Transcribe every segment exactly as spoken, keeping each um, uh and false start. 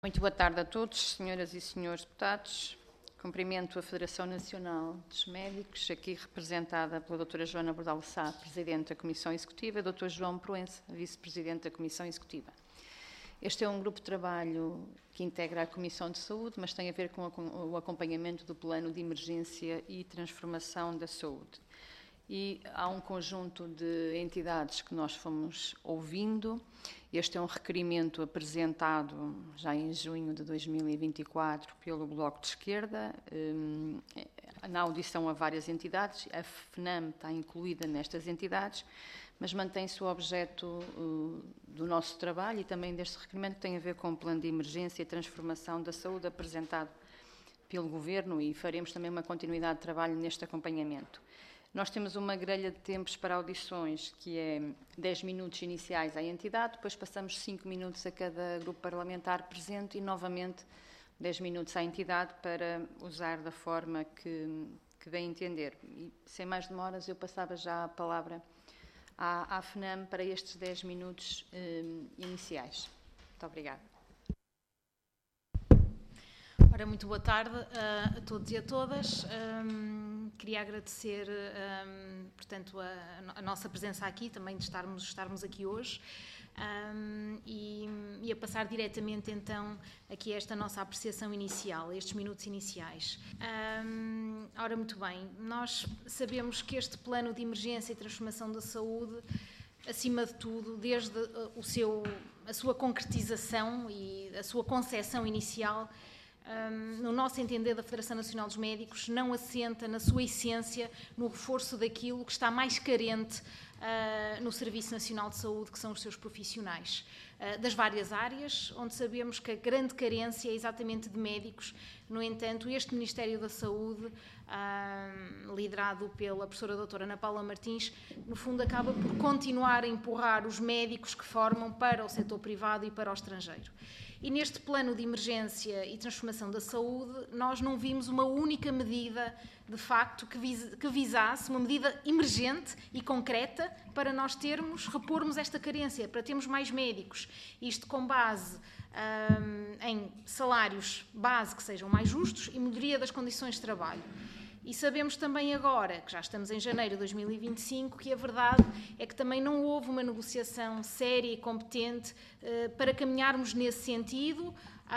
Muito boa tarde a todos, senhoras e senhores deputados. Cumprimento a Federação Nacional dos Médicos, aqui representada pela doutora Joana Bordalo Sá, Presidente da Comissão Executiva, e doutor João Proença, Vice-Presidente da Comissão Executiva. Este é um grupo de trabalho que integra a Comissão de Saúde, mas tem a ver com o acompanhamento do Plano de Emergência e Transformação da Saúde. E há um conjunto de entidades que nós fomos ouvindo. Este é um requerimento apresentado já em junho de dois mil e vinte e quatro pelo Bloco de Esquerda, na audição a várias entidades. A FNAM está incluída nestas entidades, mas mantém-se o objeto do nosso trabalho e também deste requerimento que tem a ver com o Plano de Emergência e Transformação da Saúde apresentado pelo Governo, e faremos também uma continuidade de trabalho neste acompanhamento. Nós temos uma grelha de tempos para audições, que é dez minutos iniciais à entidade, depois passamos cinco minutos a cada grupo parlamentar presente e, novamente, dez minutos à entidade para usar da forma que, que bem entender. E, sem mais demoras, eu passava já a palavra à, à FNAM para estes dez minutos eh, iniciais. Muito obrigada. Ora, muito boa tarde uh, a todos e a todas. Um, queria agradecer, um, portanto, a, a nossa presença aqui, também de estarmos, estarmos aqui hoje, um, e, e a passar diretamente, então, aqui a esta nossa apreciação inicial, estes minutos iniciais. Um, ora, muito bem, nós sabemos que este plano de emergência e transformação da saúde, acima de tudo, desde o seu, a sua concretização e a sua concepção inicial, Um, no nosso entender da Federação Nacional dos Médicos, não assenta na sua essência no reforço daquilo que está mais carente uh, no Serviço Nacional de Saúde, que são os seus profissionais, uh, das várias áreas, onde sabemos que a grande carência é exatamente de médicos. No entanto, este Ministério da Saúde, uh, liderado pela professora doutora Ana Paula Martins, no fundo acaba por continuar a empurrar os médicos que formam para o setor privado e para o estrangeiro. E neste plano de emergência e transformação da saúde, nós não vimos uma única medida, de facto, que, vis, que visasse uma medida emergente e concreta para nós termos, repormos esta carência, para termos mais médicos. Isto com base um, em salários base que sejam mais justos e melhoria das condições de trabalho. E sabemos também agora, que já estamos em janeiro de dois mil e vinte e cinco, que a verdade é que também não houve uma negociação séria e competente uh, para caminharmos nesse sentido.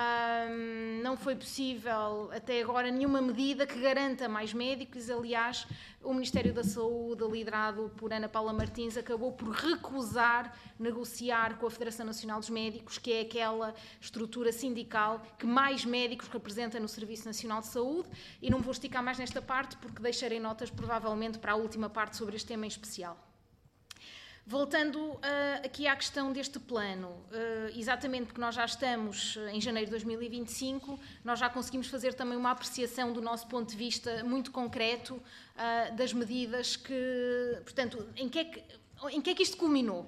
Um, não foi possível até agora nenhuma medida que garanta mais médicos. Aliás, o Ministério da Saúde, liderado por Ana Paula Martins, acabou por recusar negociar com a Federação Nacional dos Médicos, que é aquela estrutura sindical que mais médicos representa no Serviço Nacional de Saúde. E não vou esticar mais nesta parte, porque deixarei notas provavelmente para a última parte sobre este tema em especial. Voltando uh, aqui à questão deste plano, uh, exatamente porque nós já estamos em janeiro de dois mil e vinte e cinco, nós já conseguimos fazer também uma apreciação do nosso ponto de vista muito concreto uh, das medidas que, portanto, em que é que, em que, é que isto culminou.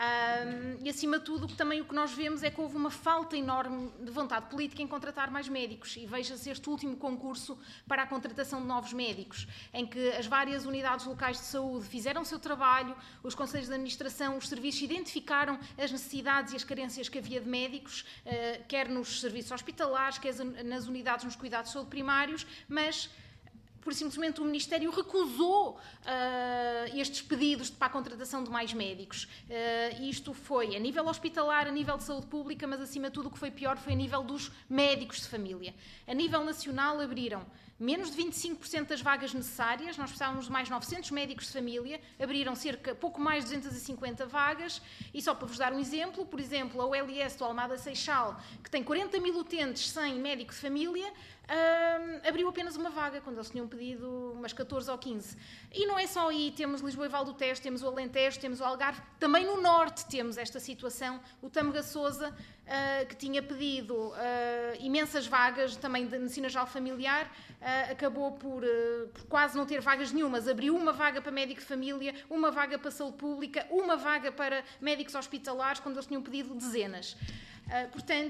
Um, e, acima de tudo, também o que nós vemos é que houve uma falta enorme de vontade política em contratar mais médicos. E veja-se este último concurso para a contratação de novos médicos, em que as várias unidades locais de saúde fizeram o seu trabalho, os conselhos de administração, os serviços identificaram as necessidades e as carências que havia de médicos, uh, quer nos serviços hospitalares, quer nas unidades nos cuidados de saúde primários, mas por simplesmente o Ministério recusou uh, estes pedidos para a contratação de mais médicos. Uh, isto foi a nível hospitalar, a nível de saúde pública, mas acima de tudo o que foi pior foi a nível dos médicos de família. A nível nacional abriram menos de vinte e cinco por cento das vagas necessárias, nós precisávamos de mais novecentos médicos de família, abriram cerca, pouco mais de duzentas e cinquenta vagas, e só para vos dar um exemplo, por exemplo, a U L S do Almada Seixal, que tem quarenta mil utentes sem médico de família, Uh, abriu apenas uma vaga, quando eles tinham pedido umas catorze ou quinze. E não é só aí, temos Lisboa e Valdo Tejo, temos o Alentejo, temos o Algarve, também no Norte temos esta situação. O Tâmega Sousa, uh, que tinha pedido uh, imensas vagas também de medicina geral familiar, uh, acabou por, uh, por quase não ter vagas nenhumas. Abriu uma vaga para médico de família, uma vaga para saúde pública, uma vaga para médicos hospitalares, quando eles tinham pedido dezenas. Uh, portanto,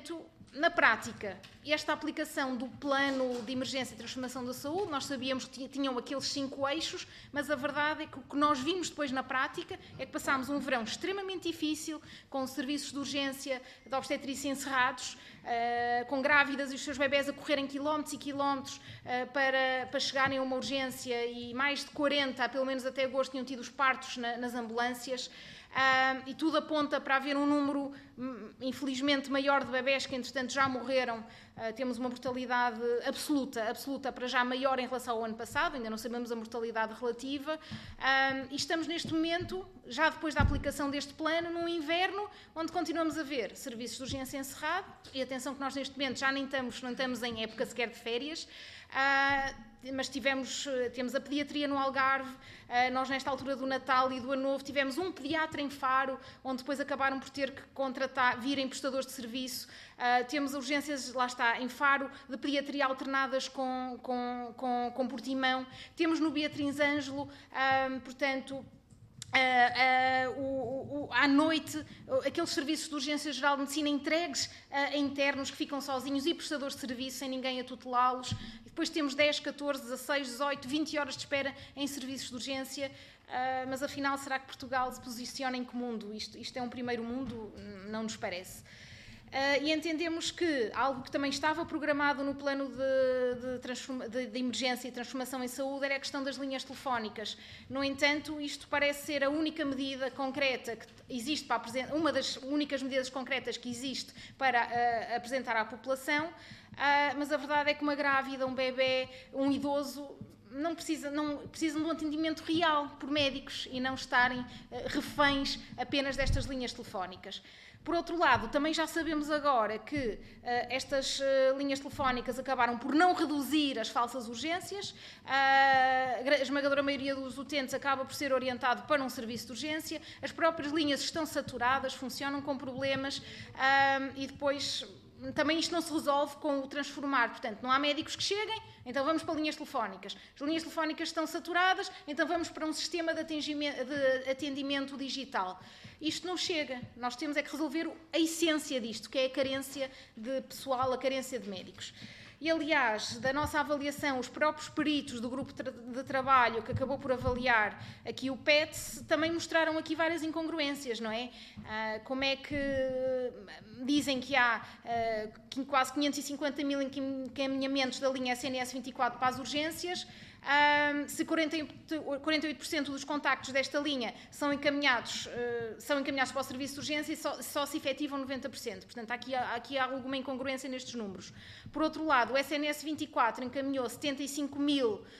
na prática, esta aplicação do plano de emergência e transformação da saúde, nós sabíamos que tinham aqueles cinco eixos, mas a verdade é que o que nós vimos depois na prática é que passámos um verão extremamente difícil, com serviços de urgência de obstetrícia encerrados, uh, com grávidas e os seus bebés a correrem quilómetros e quilómetros uh, para, para chegarem a uma urgência, e mais de quarenta, pelo menos até agosto, tinham tido os partos na, nas ambulâncias. Uh, e tudo aponta para haver um número, infelizmente, maior de bebés que, entretanto, já morreram. Uh, temos uma mortalidade absoluta, absoluta para já maior em relação ao ano passado, ainda não sabemos a mortalidade relativa. Uh, e estamos neste momento, já depois da aplicação deste plano, num inverno onde continuamos a ver serviços de urgência encerrado, e atenção que nós neste momento já nem estamos, não estamos em época sequer de férias, uh, mas tivemos, temos a pediatria no Algarve, nós nesta altura do Natal e do Ano Novo tivemos um pediatra em Faro, onde depois acabaram por ter que contratar, virem prestadores de serviço. Temos urgências, lá está, em Faro, de pediatria alternadas com, com, com, com Portimão. Temos no Beatriz Ângelo, portanto, Uh, uh, o, o, à noite, uh, aqueles serviços de urgência geral de medicina entregues uh, a internos que ficam sozinhos e prestadores de serviço sem ninguém a tutelá-los. Depois temos dez, catorze, dezasseis, dezoito, vinte horas de espera em serviços de urgência. Uh, mas afinal, será que Portugal se posiciona em que mundo? Isto, isto é um primeiro mundo? Não nos parece. Uh, e entendemos que algo que também estava programado no plano de, de, de, de emergência e transformação em saúde era a questão das linhas telefónicas. No entanto, isto parece ser a única medida concreta que existe para apresentar, uma das únicas medidas concretas que existe para uh, apresentar à população, uh, mas a verdade é que uma grávida, um bebê, um idoso não precisa, não, precisam de um atendimento real por médicos e não estarem uh, reféns apenas destas linhas telefónicas. Por outro lado, também já sabemos agora que uh, estas uh, linhas telefónicas acabaram por não reduzir as falsas urgências. Uh, a esmagadora maioria dos utentes acaba por ser orientado para um serviço de urgência. As próprias linhas estão saturadas, funcionam com problemas uh, e depois também isto não se resolve com o transformar. Portanto, não há médicos que cheguem, então vamos para linhas telefónicas. As linhas telefónicas estão saturadas, então vamos para um sistema de atendimento, de atendimento digital. Isto não chega. Nós temos é que resolver a essência disto, que é a carência de pessoal, a carência de médicos. E, aliás, da nossa avaliação, os próprios peritos do grupo de trabalho que acabou por avaliar aqui o P E T S também mostraram aqui várias incongruências, não é? Ah, como é que dizem que há ah, quase quinhentos e cinquenta mil encaminhamentos da linha S N S vinte e quatro para as urgências, Um, se quarenta e oito por cento dos contactos desta linha são encaminhados, uh, são encaminhados para o serviço de urgência e só, só se efetivam noventa por cento. Portanto, há aqui, há aqui alguma incongruência nestes números. Por outro lado, o S N S vinte e quatro encaminhou setenta e cinco mil uh,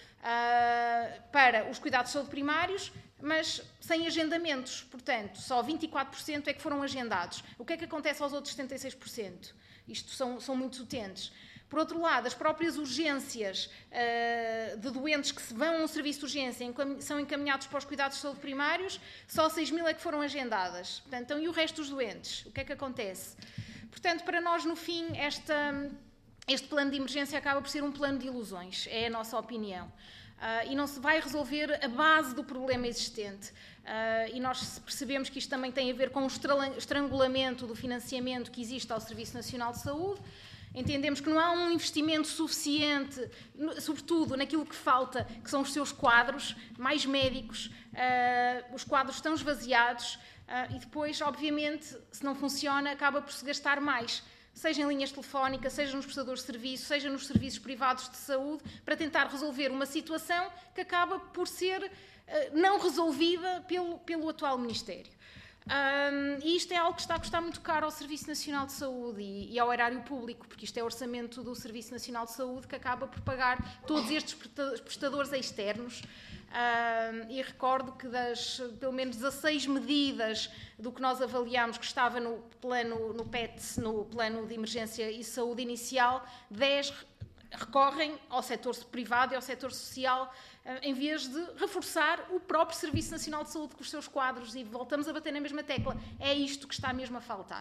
para os cuidados de saúde primários, mas sem agendamentos. Portanto, só vinte e quatro por cento é que foram agendados. O que é que acontece aos outros setenta e seis por cento? Isto são, são muitos utentes. Por outro lado, as próprias urgências uh, de doentes que se vão a um serviço de urgência encam- são encaminhados para os cuidados de saúde primários, só seis mil é que foram agendadas. Portanto, então, e o resto dos doentes? O que é que acontece? Portanto, para nós, no fim, esta, este plano de emergência acaba por ser um plano de ilusões, é a nossa opinião. Uh, e não se vai resolver a base do problema existente. Uh, e nós percebemos que isto também tem a ver com o estrangulamento do financiamento que existe ao Serviço Nacional de Saúde. Entendemos que não há um investimento suficiente, sobretudo naquilo que falta, que são os seus quadros, mais médicos, uh, os quadros estão esvaziados uh, e depois, obviamente, se não funciona, acaba por se gastar mais, seja em linhas telefónicas, seja nos prestadores de serviço, seja nos serviços privados de saúde, para tentar resolver uma situação que acaba por ser uh, não resolvida pelo, pelo atual Ministério. Um, e isto é algo que está a custar muito caro ao Serviço Nacional de Saúde e, e ao erário público, porque isto é o orçamento do Serviço Nacional de Saúde que acaba por pagar todos estes prestadores externos. Um, e recordo que das pelo menos dezasseis medidas do que nós avaliámos que estava no plano, no P E T S, no plano de emergência e saúde inicial, dez recorrem ao setor privado e ao setor social, em vez de reforçar o próprio Serviço Nacional de Saúde com os seus quadros, e voltamos a bater na mesma tecla. É isto que está mesmo a faltar.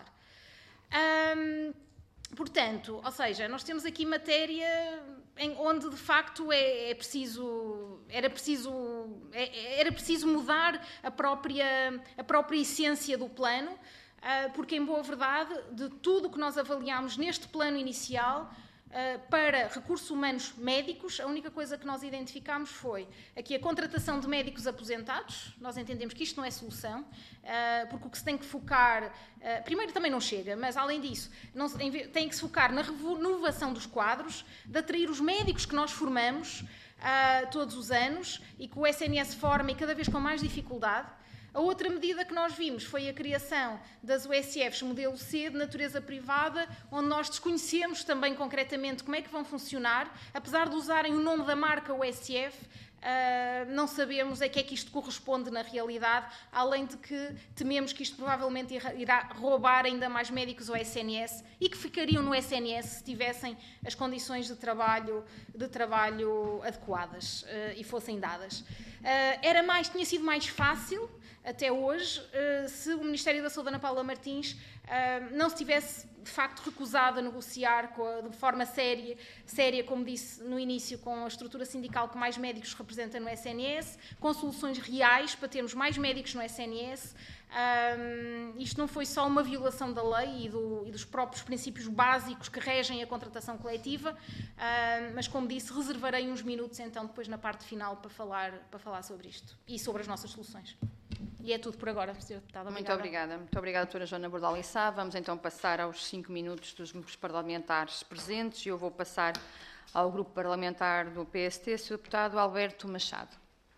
Hum, portanto, ou seja, nós temos aqui matéria em onde, de facto, é, é preciso, era, preciso, é, era preciso mudar a própria, a própria essência do plano. porque, em boa verdade, de tudo o que nós avaliámos neste plano inicial, para recursos humanos médicos, a única coisa que nós identificámos foi aqui a contratação de médicos aposentados. Nós entendemos que isto não é solução, porque o que se tem que focar, primeiro também não chega, mas além disso, não, tem que se focar na renovação dos quadros, de atrair os médicos que nós formamos todos os anos e que o S N S forma e cada vez com mais dificuldade. A outra medida que nós vimos foi a criação das U S Fs modelo C, de natureza privada, onde nós desconhecemos também concretamente como é que vão funcionar. Apesar de usarem o nome da marca U S F, uh, não sabemos a que é que isto corresponde na realidade, além de que tememos que isto provavelmente irá roubar ainda mais médicos ao S N S e que ficariam no S N S se tivessem as condições de trabalho, de trabalho adequadas uh, e fossem dadas. Uh, era mais, tinha sido mais fácil até hoje, se o Ministério da Saúde, Ana Paula Martins, não se tivesse, de facto, recusado a negociar de forma séria, séria, como disse no início, com a estrutura sindical que mais médicos representa no S N S, com soluções reais para termos mais médicos no S N S. Um, isto não foi só uma violação da lei e, do, e dos próprios princípios básicos que regem a contratação coletiva, um, mas, como disse, reservarei uns minutos, então, depois na parte final, para falar, para falar sobre isto e sobre as nossas soluções. E é tudo por agora, senhora Deputada. Muito obrigada. Muito obrigada, doutora Joana Bordal Lissá. Vamos então passar aos cinco minutos dos grupos parlamentares presentes e eu vou passar ao grupo parlamentar do P S T, senhor deputado Alberto Machado.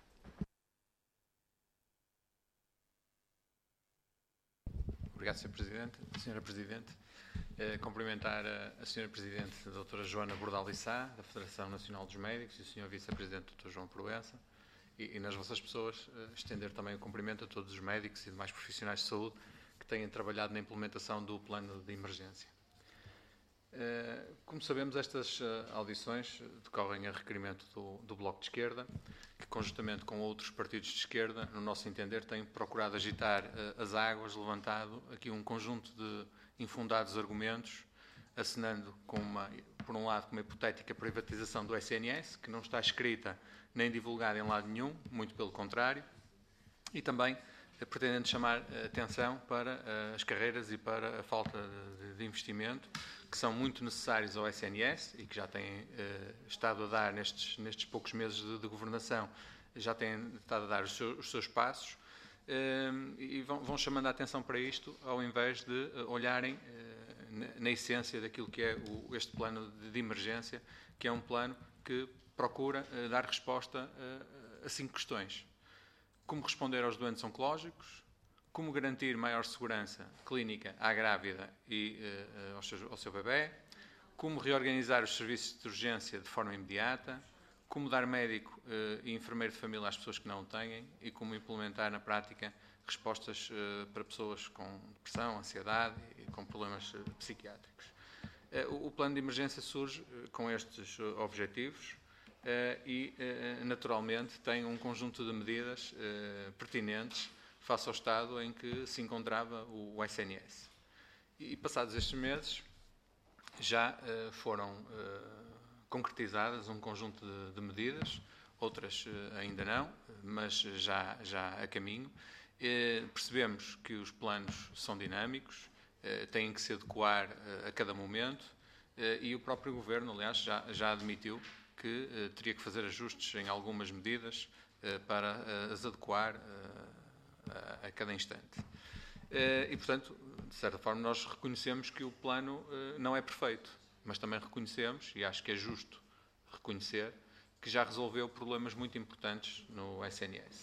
Obrigado, senhor Presidente. senhora Presidente, eh, cumprimentar a, a senhora Presidente, a doutora Joana Bordal Lissá, da Federação Nacional dos Médicos, e o senhor Vice-Presidente, doutor João Proença. E, e nas vossas pessoas, uh, estender também o cumprimento a todos os médicos e demais profissionais de saúde que têm trabalhado na implementação do plano de emergência. Uh, como sabemos, estas uh, audições decorrem a requerimento do, do Bloco de Esquerda, que, conjuntamente com outros partidos de esquerda, no nosso entender, têm procurado agitar uh, as águas, levantado aqui um conjunto de infundados argumentos, assinando com uma, por um lado, com uma hipotética privatização do S N S, que não está escrita nem divulgada em lado nenhum, muito pelo contrário, e também eh, pretendendo chamar a atenção para eh, as carreiras e para a falta de, de investimento, que são muito necessários ao S N S e que já têm eh, estado a dar, nestes, nestes poucos meses de, de governação, já têm estado a dar os seus, os seus passos, eh, e vão, vão chamando a atenção para isto, ao invés de eh, olharem eh, na, na essência daquilo que é o, este plano de, de emergência, que é um plano que procura uh, dar resposta uh, a cinco questões. Como responder aos doentes oncológicos, como garantir maior segurança clínica à grávida e uh, ao, seu, ao seu bebê, como reorganizar os serviços de urgência de forma imediata, como dar médico uh, e enfermeiro de família às pessoas que não o têm e como implementar na prática respostas uh, para pessoas com depressão, ansiedade e com problemas uh, psiquiátricos. Uh, o, o plano de emergência surge uh, com estes uh, objetivos, Uh, e, uh, naturalmente, tem um conjunto de medidas uh, pertinentes face ao estado em que se encontrava o, o S N S. E, passados estes meses, já uh, foram uh, concretizadas um conjunto de, de medidas, outras uh, ainda não, mas já, já a caminho. Uh, percebemos que os planos são dinâmicos, uh, têm que se adequar uh, a cada momento, uh, e o próprio Governo, aliás, já, já admitiu que uh, teria que fazer ajustes em algumas medidas uh, para uh, as adequar uh, a, a cada instante. Uh, e, portanto, de certa forma, nós reconhecemos que o plano uh, não é perfeito, mas também reconhecemos, e acho que é justo reconhecer, que já resolveu problemas muito importantes no S N S.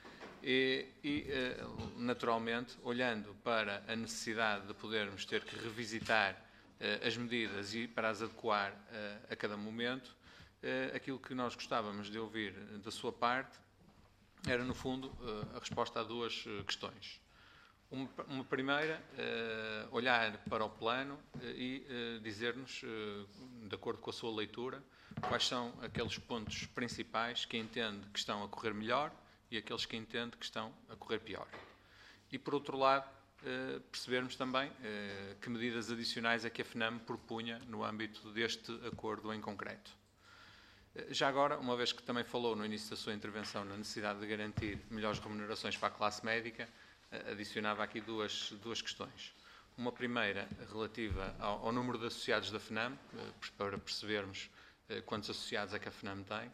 E, e uh, naturalmente, olhando para a necessidade de podermos ter que revisitar uh, as medidas e para as adequar uh, a cada momento, Uh, aquilo que nós gostávamos de ouvir da sua parte era, no fundo, uh, a resposta a duas uh, questões. Uma, uma primeira, uh, olhar para o plano uh, e uh, dizer-nos, uh, de acordo com a sua leitura, quais são aqueles pontos principais que entende que estão a correr melhor e aqueles que entende que estão a correr pior. E, por outro lado, uh, percebermos também uh, que medidas adicionais é que a FNAM propunha no âmbito deste acordo em concreto. Já agora, uma vez que também falou no início da sua intervenção na necessidade de garantir melhores remunerações para a classe médica, adicionava aqui duas, duas questões. Uma primeira relativa ao, ao número de associados da FNAM, para percebermos quantos associados é que a FNAM tem,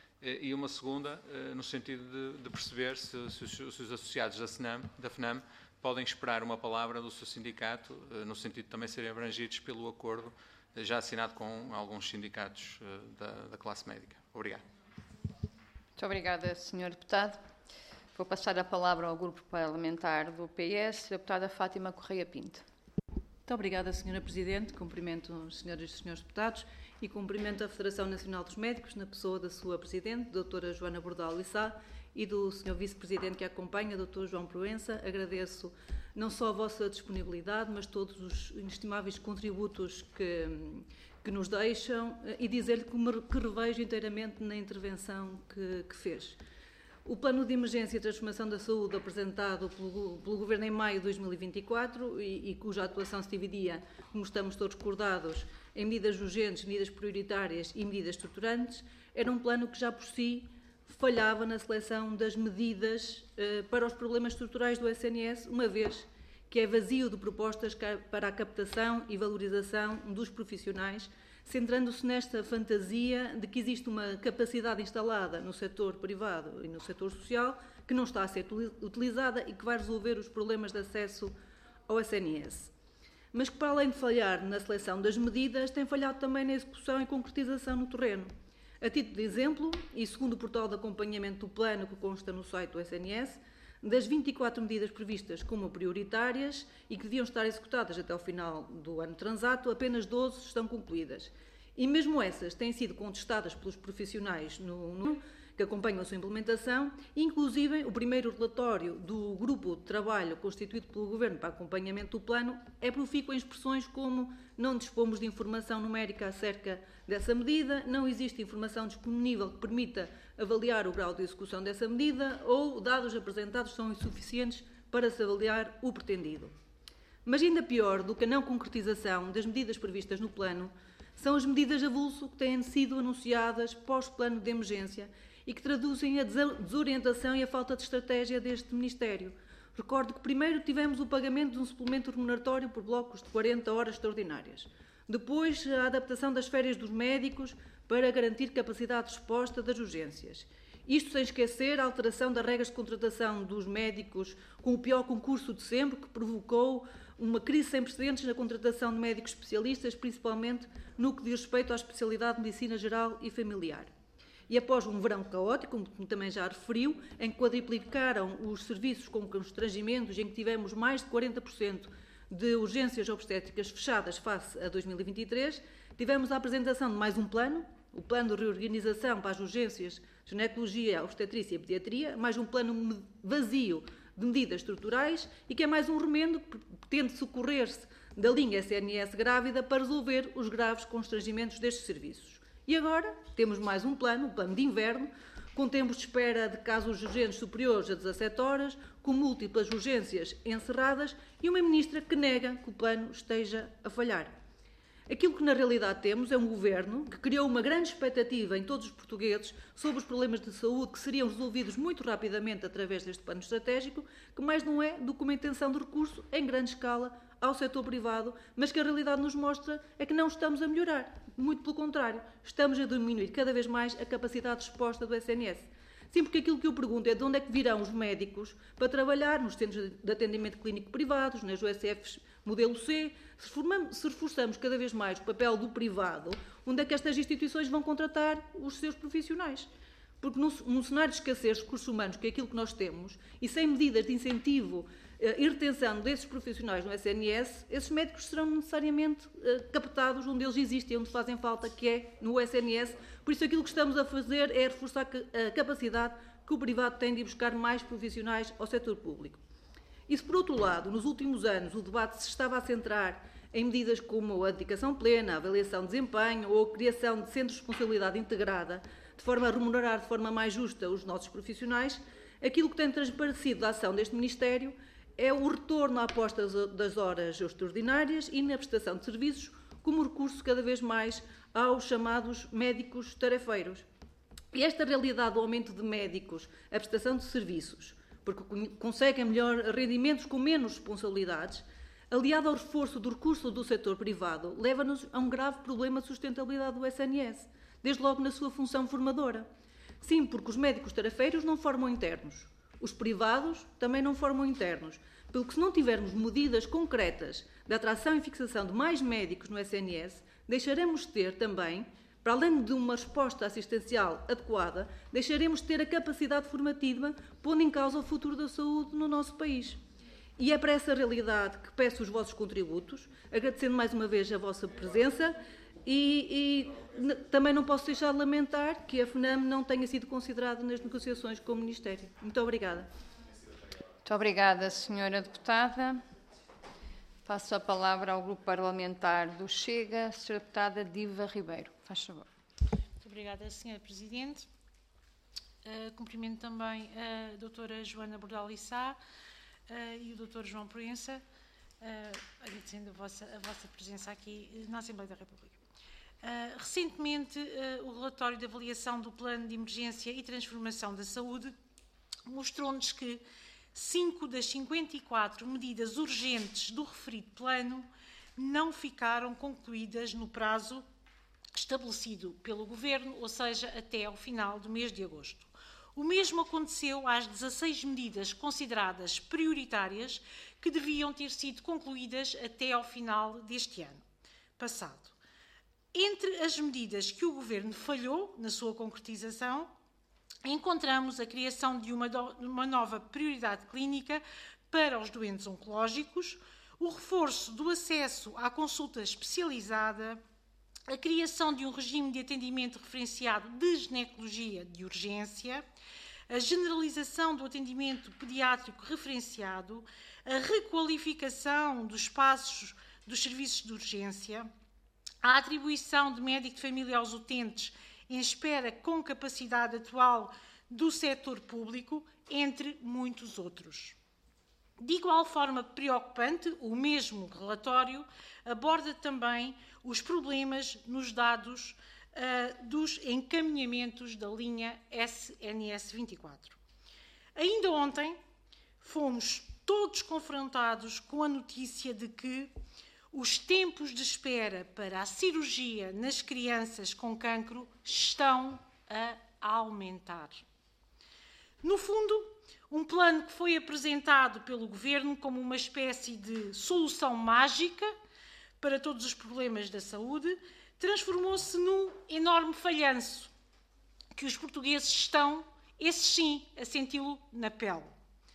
e uma segunda no sentido de, de perceber se, se, os, se os associados da FNAM, da FNAM podem esperar uma palavra do seu sindicato, no sentido de também serem abrangidos pelo acordo já assinado com alguns sindicatos da, da classe médica. Obrigado. Muito obrigada, senhor Deputado. Vou passar a palavra ao Grupo Parlamentar do P S, a deputada Fátima Correia Pinto. Muito obrigada, senhora Presidente. Cumprimento os senhoras e senhores deputados e cumprimento a Federação Nacional dos Médicos, na pessoa da sua Presidente, doutora Joana Bordal Lissá, e do senhor Vice-Presidente que a acompanha, doutor João Proença. Agradeço não só a vossa disponibilidade, mas todos os inestimáveis contributos que, que nos deixam, e dizer-lhe que me que revejo inteiramente na intervenção que, que fez. O Plano de Emergência e Transformação da Saúde, apresentado pelo, pelo Governo em maio de dois mil e vinte e quatro e, e cuja atuação se dividia, como estamos todos recordados, em medidas urgentes, medidas prioritárias e medidas estruturantes, era um plano que já por si falhava na seleção das medidas eh, para os problemas estruturais do S N S, uma vez que é vazio de propostas para a captação e valorização dos profissionais, centrando-se nesta fantasia de que existe uma capacidade instalada no setor privado e no setor social que não está a ser utilizada e que vai resolver os problemas de acesso ao S N S. Mas que, para além de falhar na seleção das medidas, tem falhado também na execução e concretização no terreno. A título de exemplo, e segundo o portal de acompanhamento do plano que consta no site do S N S, das vinte e quatro medidas previstas como prioritárias e que deviam estar executadas até ao final do ano transato, apenas doze estão concluídas. E mesmo essas têm sido contestadas pelos profissionais no, no, que acompanham a sua implementação, inclusive o primeiro relatório do grupo de trabalho constituído pelo Governo para acompanhamento do plano é profícuo em expressões como não dispomos de informação numérica acerca dessa medida, não existe informação disponível que permita avaliar o grau de execução dessa medida ou dados apresentados são insuficientes para se avaliar o pretendido. Mas ainda pior do que a não concretização das medidas previstas no plano são as medidas avulso que têm sido anunciadas pós-plano de emergência e que traduzem a desorientação e a falta de estratégia deste Ministério. Recordo que primeiro tivemos o pagamento de um suplemento remuneratório por blocos de quarenta horas extraordinárias. Depois, a adaptação das férias dos médicos para garantir capacidade de resposta das urgências. Isto sem esquecer a alteração das regras de contratação dos médicos com o pior concurso de sempre, que provocou uma crise sem precedentes na contratação de médicos especialistas, principalmente no que diz respeito à especialidade de medicina geral e familiar. E após um verão caótico, como também já referiu, em que quadriplicaram os serviços com constrangimentos, em que tivemos mais de quarenta por cento de urgências obstétricas fechadas face a dois mil e vinte e três, tivemos a apresentação de mais um plano, o plano de reorganização para as urgências, ginecologia, obstetrícia e pediatria, mais um plano vazio de medidas estruturais e que é mais um remendo que pretende socorrer-se da linha S N S grávida para resolver os graves constrangimentos destes serviços. E agora temos mais um plano, um plano de inverno, com tempos de espera de casos urgentes superiores a dezassete horas, com múltiplas urgências encerradas e uma ministra que nega que o plano esteja a falhar. Aquilo que na realidade temos é um governo que criou uma grande expectativa em todos os portugueses sobre os problemas de saúde que seriam resolvidos muito rapidamente através deste plano estratégico, que mais não é do que uma intenção de recurso em grande escala ao setor privado, mas que a realidade nos mostra é que não estamos a melhorar. Muito pelo contrário, estamos a diminuir cada vez mais a capacidade de resposta do S N S. Sim, porque aquilo que eu pergunto é de onde é que virão os médicos para trabalhar nos centros de atendimento clínico privados, nas U S Fs modelo C, se, formamos, se reforçamos cada vez mais o papel do privado, onde é que estas instituições vão contratar os seus profissionais? Porque num, num cenário de escassez de recursos humanos, que é aquilo que nós temos, e sem medidas de incentivo eh, e retenção desses profissionais no S N S, esses médicos serão necessariamente eh, captados onde eles existem, onde fazem falta, que é no S N S. Por isso, aquilo que estamos a fazer é reforçar a capacidade que o privado tem de ir buscar mais profissionais ao setor público. E se, por outro lado, nos últimos anos o debate se estava a centrar em medidas como a dedicação plena, a avaliação de desempenho ou a criação de centros de responsabilidade integrada, de forma a remunerar de forma mais justa os nossos profissionais, aquilo que tem transparecido da ação deste Ministério é o retorno à aposta das horas extraordinárias e na prestação de serviços como recurso cada vez mais aos chamados médicos tarefeiros. E esta realidade do aumento de médicos, a prestação de serviços, porque conseguem melhor rendimentos com menos responsabilidades, aliado ao reforço do recurso do setor privado, leva-nos a um grave problema de sustentabilidade do S N S, desde logo na sua função formadora. Sim, porque os médicos tarefeiros não formam internos. Os privados também não formam internos. Pelo que, se não tivermos medidas concretas de atração e fixação de mais médicos no S N S, deixaremos de ter também, para além de uma resposta assistencial adequada, deixaremos de ter a capacidade formativa, pondo em causa o futuro da saúde no nosso país. E é para essa realidade que peço os vossos contributos, agradecendo mais uma vez a vossa presença e, e também não posso deixar de lamentar que a FNAM não tenha sido considerada nas negociações com o Ministério. Muito obrigada. Muito obrigada, senhora Deputada. Passo a palavra ao Grupo Parlamentar do Chega, a senhora Deputada Diva Ribeiro. Faz favor. Muito obrigada, senhora Presidente. Uh, cumprimento também a doutora Joana Bordal Lissá uh, e o doutor João Proença, uh, agradecendo a vossa, a vossa presença aqui na Assembleia da República. Uh, recentemente, uh, o relatório de avaliação do Plano de Emergência e Transformação da Saúde mostrou-nos que cinco das cinquenta e quatro medidas urgentes do referido plano não ficaram concluídas no prazo estabelecido pelo Governo, ou seja, até ao final do mês de agosto. O mesmo aconteceu às dezasseis medidas consideradas prioritárias que deviam ter sido concluídas até ao final deste ano passado. Entre as medidas que o Governo falhou na sua concretização, encontramos a criação de uma, do, uma nova prioridade clínica para os doentes oncológicos, o reforço do acesso à consulta especializada, a criação de um regime de atendimento referenciado de ginecologia de urgência, a generalização do atendimento pediátrico referenciado, a requalificação dos espaços dos serviços de urgência, a atribuição de médico de família aos utentes em espera com capacidade atual do setor público, entre muitos outros. De igual forma preocupante, o mesmo relatório aborda também os problemas nos dados uh, dos encaminhamentos da linha S N S vinte e quatro. Ainda ontem fomos todos confrontados com a notícia de que os tempos de espera para a cirurgia nas crianças com cancro estão a aumentar. No fundo, um plano que foi apresentado pelo Governo como uma espécie de solução mágica para todos os problemas da saúde, transformou-se num enorme falhanço, que os portugueses estão, esses sim, a senti-lo na pele.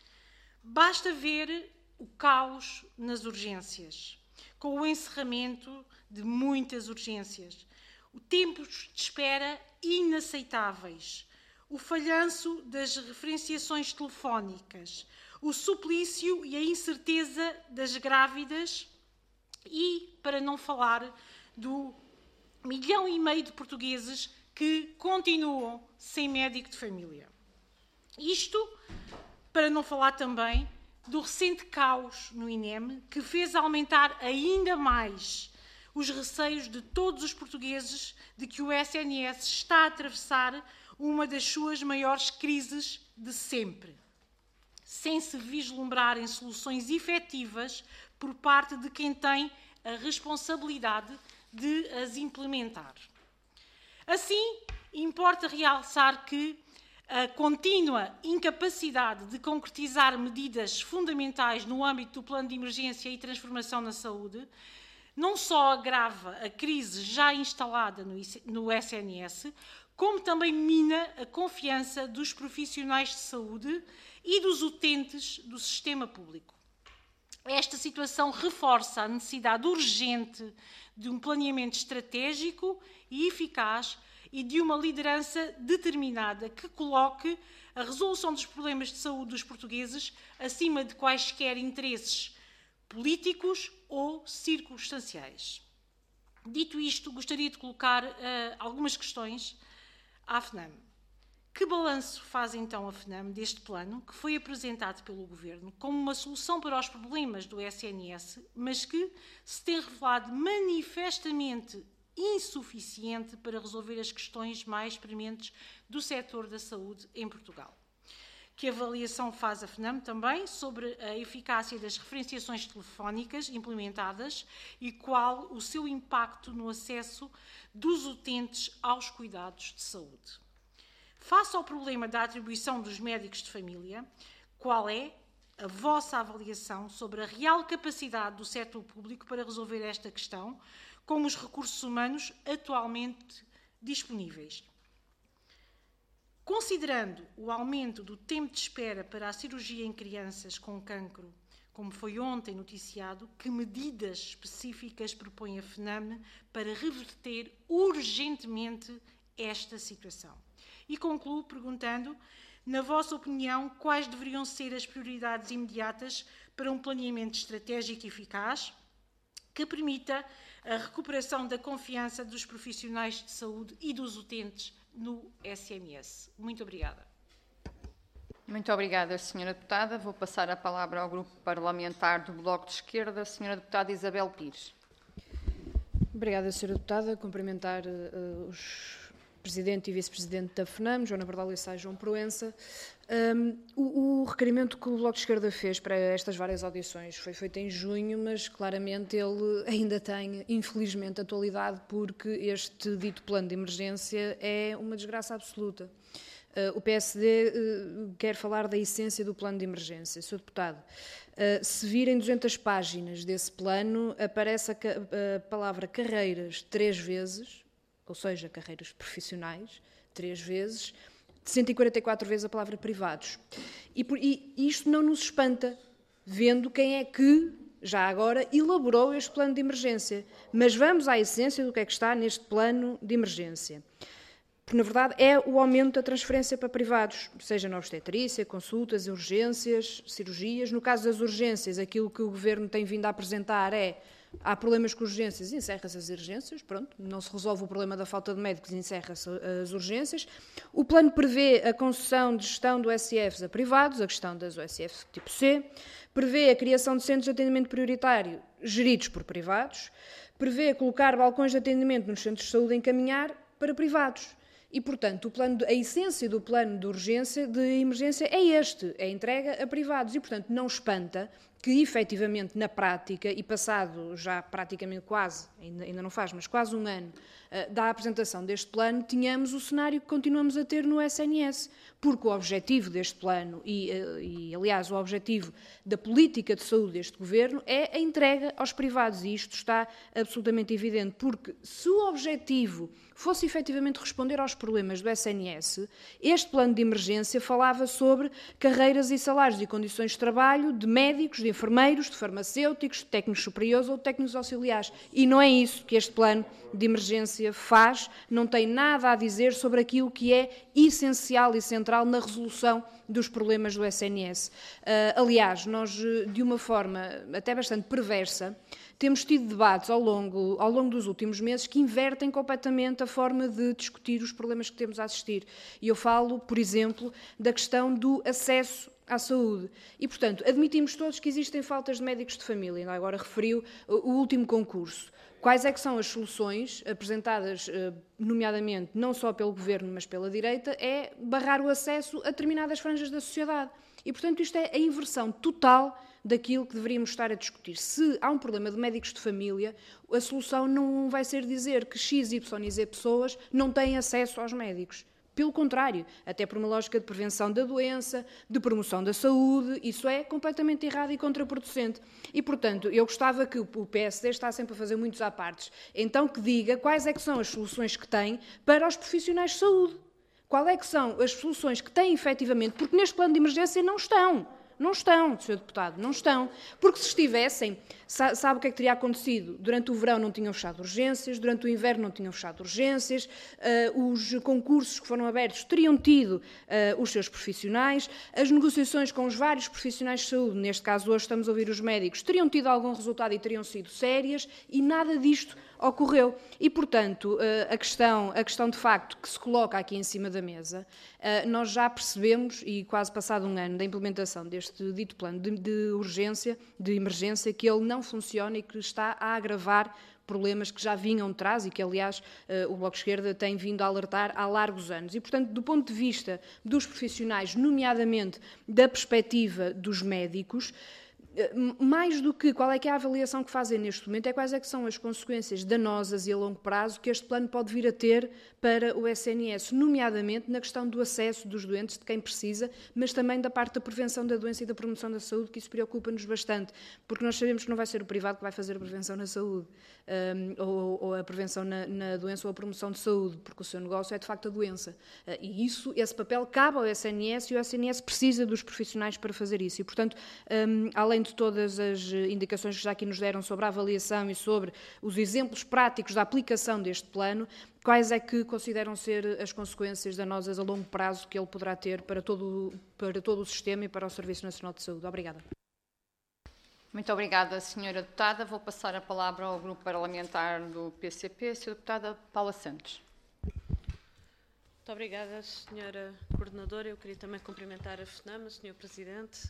Basta ver o caos nas urgências, com o encerramento de muitas urgências, o tempos de espera inaceitáveis, o falhanço das referenciações telefónicas, o suplício e a incerteza das grávidas e, para não falar, do milhão e meio de portugueses que continuam sem médico de família. Isto, para não falar também do recente caos no I N E M, que fez aumentar ainda mais os receios de todos os portugueses de que o S N S está a atravessar uma das suas maiores crises de sempre, sem se vislumbrarem soluções efetivas por parte de quem tem a responsabilidade de as implementar. Assim, importa realçar que a contínua incapacidade de concretizar medidas fundamentais no âmbito do Plano de Emergência e Transformação na Saúde não só agrava a crise já instalada no S N S, como também mina a confiança dos profissionais de saúde e dos utentes do sistema público. Esta situação reforça a necessidade urgente de um planeamento estratégico e eficaz e de uma liderança determinada que coloque a resolução dos problemas de saúde dos portugueses acima de quaisquer interesses políticos ou circunstanciais. Dito isto, gostaria de colocar uh, algumas questões à FNAM. Que balanço faz então a FNAM deste plano que foi apresentado pelo Governo como uma solução para os problemas do S N S, mas que se tem revelado manifestamente insuficiente para resolver as questões mais prementes do setor da saúde em Portugal? que avaliação faz a FNAM também sobre a eficácia das referenciações telefónicas implementadas e qual o seu impacto no acesso dos utentes aos cuidados de saúde. Face ao problema da atribuição dos médicos de família, qual é a vossa avaliação sobre a real capacidade do setor público para resolver esta questão, com os recursos humanos atualmente disponíveis? Considerando o aumento do tempo de espera para a cirurgia em crianças com cancro, como foi ontem noticiado, que medidas específicas propõe a FNAM para reverter urgentemente esta situação? E concluo perguntando, na vossa opinião, quais deveriam ser as prioridades imediatas para um planeamento estratégico eficaz que permita a recuperação da confiança dos profissionais de saúde e dos utentes no S N S. Muito obrigada. Muito obrigada, senhora Deputada. Vou passar a palavra ao Grupo Parlamentar do Bloco de Esquerda, senhora Deputada Isabel Pires. Obrigada, senhora Deputada. Cumprimentar uh, os Presidente e Vice-Presidente da FNAM, Joana Bordalissá e João Proença. Um, o, o requerimento que o Bloco de Esquerda fez para estas várias audições foi feito em junho, mas claramente ele ainda tem, infelizmente, atualidade, porque este dito plano de emergência é uma desgraça absoluta. Uh, o P S D uh, quer falar da essência do plano de emergência. senhor Deputado, uh, se virem duzentas páginas desse plano, aparece a, a palavra carreiras três vezes, ou seja, carreiras profissionais, três vezes, cento e quarenta e quatro vezes a palavra privados. E, por, e isto não nos espanta, vendo quem é que, já agora, elaborou este plano de emergência. Mas vamos à essência do que é que está neste plano de emergência. Porque, na verdade, é o aumento da transferência para privados, seja na obstetrícia, consultas, urgências, cirurgias. No caso das urgências, aquilo que o Governo tem vindo a apresentar é: há problemas com urgências, encerra-se as urgências, pronto, não se resolve o problema da falta de médicos, encerra-se as urgências. O plano prevê a concessão de gestão do S I Fs a privados, a questão das U S F tipo C, prevê a criação de centros de atendimento prioritário geridos por privados, prevê colocar balcões de atendimento nos centros de saúde a encaminhar para privados. E, portanto, o plano de, a essência do plano de urgência, de emergência, é este, é a entrega a privados. E, portanto, não espanta que, efetivamente, na prática, e passado já praticamente quase, ainda, ainda não faz, mas quase um ano, uh, da apresentação deste plano, tínhamos o cenário que continuamos a ter no S N S. Porque o objetivo deste plano, e, uh, e aliás, o objetivo da política de saúde deste Governo é a entrega aos privados. E isto está absolutamente evidente, porque se o objetivo fosse efetivamente responder aos problemas do S N S, este plano de emergência falava sobre carreiras e salários e condições de trabalho de médicos, de enfermeiros, de farmacêuticos, de técnicos superiores ou de técnicos auxiliares. E não é isso que este plano de emergência faz, não tem nada a dizer sobre aquilo que é essencial e central na resolução dos problemas do S N S. Uh, aliás, nós, de uma forma até bastante perversa, temos tido debates ao longo, ao longo dos últimos meses que invertem completamente a forma de discutir os problemas que temos a assistir. E eu falo, por exemplo, da questão do acesso à saúde. E, portanto, admitimos todos que existem faltas de médicos de família. Ainda agora referiu o último concurso. Quais é que são as soluções apresentadas, nomeadamente, não só pelo Governo, mas pela direita, é barrar o acesso a determinadas franjas da sociedade. E, portanto, isto é a inversão total daquilo que deveríamos estar a discutir. Se há um problema de médicos de família, a solução não vai ser dizer que X, Y e Z pessoas não têm acesso aos médicos. Pelo contrário, até por uma lógica de prevenção da doença, de promoção da saúde, isso é completamente errado e contraproducente. E, portanto, eu gostava que o P S D está sempre a fazer muitos à partes, então que diga quais é que são as soluções que tem para os profissionais de saúde. Qual é que são as soluções que têm efetivamente, porque neste plano de emergência não estão. Não estão, senhor Deputado, não estão. Porque se estivessem, sabe o que é que teria acontecido? Durante o verão não tinham fechado urgências, durante o inverno não tinham fechado urgências, uh, os concursos que foram abertos teriam tido uh, os seus profissionais, as negociações com os vários profissionais de saúde, neste caso hoje estamos a ouvir os médicos, teriam tido algum resultado e teriam sido sérias e nada disto ocorreu. E, portanto, a questão, a questão de facto que se coloca aqui em cima da mesa, nós já percebemos, e quase passado um ano da implementação deste dito plano de, de urgência, de emergência, que ele não funciona e que está a agravar problemas que já vinham de trás e que, aliás, o Bloco de Esquerda tem vindo a alertar há largos anos. E, portanto, do ponto de vista dos profissionais, nomeadamente da perspectiva dos médicos, mais do que qual é que é a avaliação que fazem neste momento, é quais é que são as consequências danosas e a longo prazo que este plano pode vir a ter para o S N S, nomeadamente na questão do acesso dos doentes, de quem precisa, mas também da parte da prevenção da doença e da promoção da saúde, que isso preocupa-nos bastante, porque nós sabemos que não vai ser o privado que vai fazer a prevenção na saúde, um, ou, ou a prevenção na, na doença ou a promoção de saúde, porque o seu negócio é de facto a doença. Uh, e isso, esse papel cabe ao S N S e o S N S precisa dos profissionais para fazer isso. E, portanto, um, além de todas as indicações que já aqui nos deram sobre a avaliação e sobre os exemplos práticos da aplicação deste plano, quais é que consideram ser as consequências danosas a longo prazo que ele poderá ter para todo, para todo o sistema e para o Serviço Nacional de Saúde? Obrigada. Muito obrigada, senhora deputada. Vou passar a palavra ao grupo parlamentar do P C P, a senhora deputada Paula Santos. Muito obrigada, senhora Coordenadora. Eu queria também cumprimentar a FNAM, a senhor Presidente,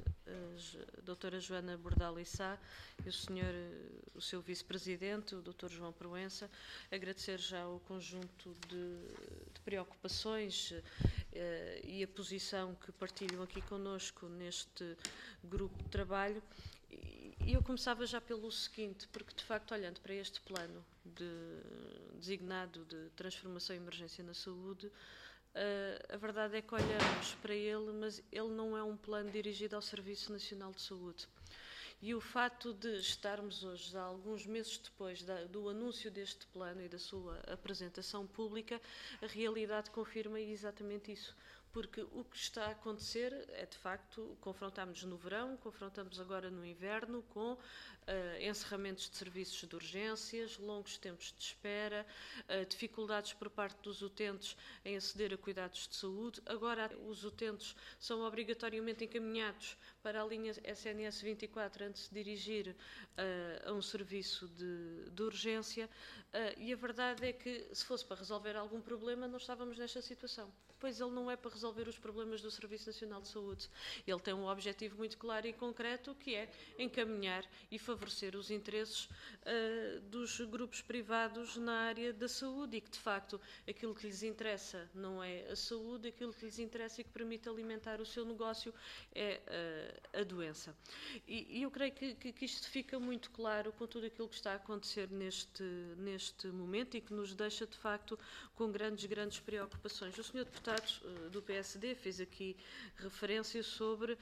a doutora Joana Bordal Issá e o senhor, o seu Vice-Presidente, o doutor João Proença. Agradecer já o conjunto de, de preocupações eh, e a posição que partilham aqui connosco neste grupo de trabalho. E eu começava já pelo seguinte, porque de facto, olhando para este plano de, designado de transformação e emergência na saúde, uh, a verdade é que olhamos para ele, mas ele não é um plano dirigido ao Serviço Nacional de Saúde. E o facto de estarmos hoje, há alguns meses depois da, do anúncio deste plano e da sua apresentação pública, a realidade confirma exatamente isso. Porque o que está a acontecer é, de facto, confrontamos no verão, confrontamos agora no inverno com uh, encerramentos de serviços de urgências, longos tempos de espera, uh, dificuldades por parte dos utentes em aceder a cuidados de saúde. Agora, os utentes são obrigatoriamente encaminhados para a linha S N S vinte e quatro antes de dirigir uh, a um serviço de, de urgência. Uh, e a verdade é que, se fosse para resolver algum problema, não estávamos nesta situação. Pois ele não é para resolver os problemas do Serviço Nacional de Saúde. Ele tem um objetivo muito claro e concreto, que é encaminhar e favorecer os interesses uh, dos grupos privados na área da saúde e que, de facto, aquilo que lhes interessa não é a saúde, aquilo que lhes interessa e que permite alimentar o seu negócio é uh, a doença. E, e eu creio que, que, que isto fica muito claro com tudo aquilo que está a acontecer neste, neste momento e que nos deixa, de facto, com grandes, grandes preocupações. O senhor deputado do P S D fez aqui referência sobre uh,